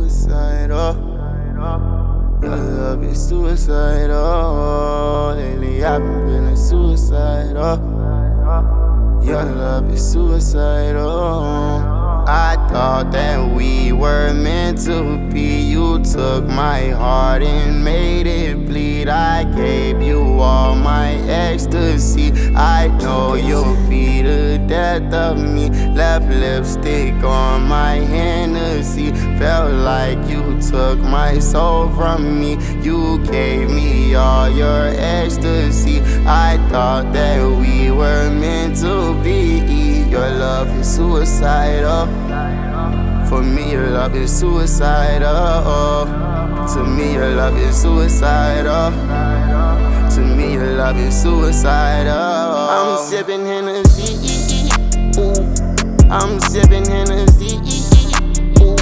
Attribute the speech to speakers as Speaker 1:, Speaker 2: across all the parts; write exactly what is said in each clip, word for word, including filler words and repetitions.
Speaker 1: suicidal. Your love is suicidal. Lately I've been feeling suicidal. Your love is suicidal. I thought that we were meant to be. You took my heart and made it bleed. I gave you all my ecstasy. I know you'll be the death of me. Left lipstick on my Hennessy. Felt like you took my soul from me. You gave me all your ecstasy. I thought that we were meant to be. Your love is suicidal. For me, your love is suicidal. To me, your love is suicidal. To me, your love is suicidal. I'm sipping Hennessy. Ooh. I'm sipping Hennessy. Ooh.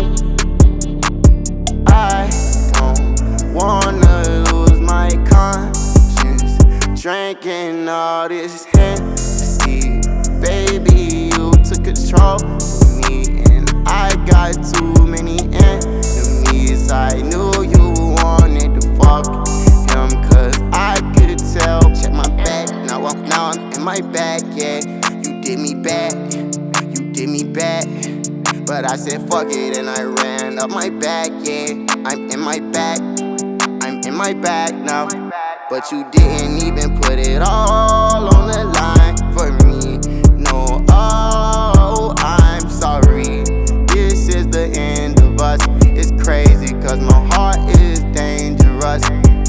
Speaker 1: I don't wanna lose my conscience drinking all this Hennessy. Baby, you took control of me, and I got too many enemies. I knew you wanted to fuck him, cause I could tell. Check my back, now I'm, now I'm in my bag, yeah. You did me bad, you did me bad. But I said fuck it and I ran up my back, yeah. I'm in my bag, I'm in my bag now. But you didn't even put it all on the line for me. No, oh, I'm sorry. This is the end of us. It's crazy cause my heart is dangerous.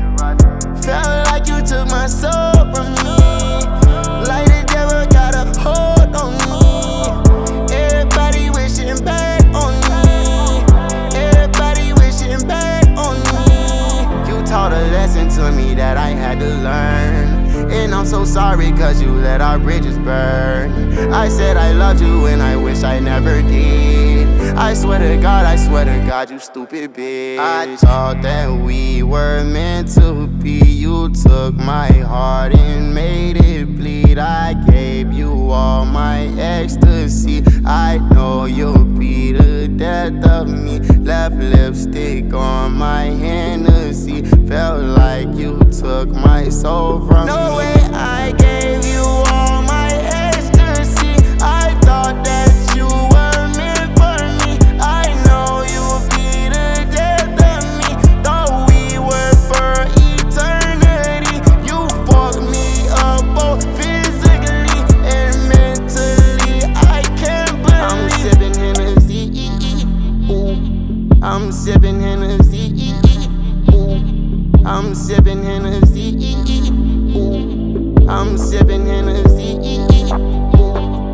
Speaker 1: Felt like you took my soul from me. Like the devil got a hold on me. Everybody wishing bad on me. Everybody wishing bad on me. You taught a lesson to me that I had to learn. And I'm so sorry cause you let our bridges burn. I said I loved you and I wish I never did. I swear to God, I swear to God, you stupid bitch. I thought that we were meant to be. You took my heart and made it bleed. I gave you all my ecstasy. I know you'll be the death of me. Left lipstick on my Hennessy. Felt like you took my soul from me. No way I gave you all my ecstasy. I thought that you were meant for me. I know you'll be the death of me. Thought we were for eternity. You fucked me up both physically and mentally. I can't believe I'm sipping Hennessy. Ooh. I'm sipping Hennessy. Ooh. I'm sipping Hennessy. Ooh. I'm sipping Hennessy. Ooh.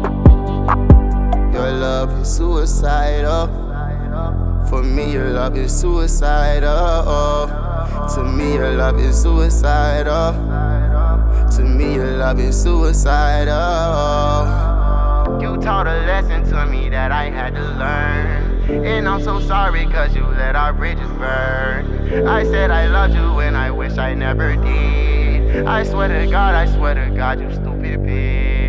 Speaker 1: Your love is suicidal. For me, your love is suicidal. To me, your love is suicidal. To me, your love is suicidal. You taught a lesson to me that I had to learn. And I'm so sorry cause you let our bridges burn. I said I loved you and I wish I never did. I swear to God, I swear to God, you stupid bitch.